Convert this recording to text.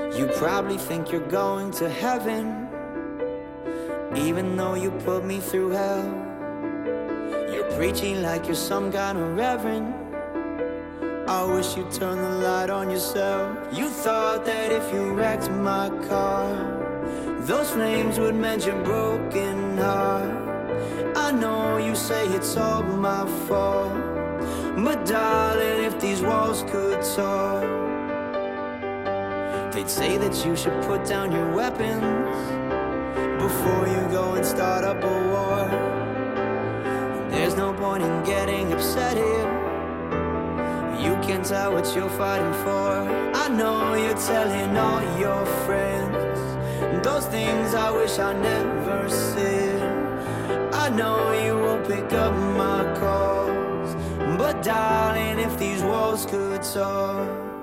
You probably think you're going to heaven, even though you put me through hell. You're preaching like you're some kind of reverend. I wish you'd turn the light on yourself. You thought that if you wrecked my car, those flames would mend your broken heart. I know you say it's all my fault, but darling, if these walls could talk, they'd say that you should put down your weapons before you go and start up a war. There's no point in getting upset here. You can't tell what you're fighting for. I know you're telling all your friends those things I wish I never said. I know you won't pick up my calls, but darling, if these walls could talk,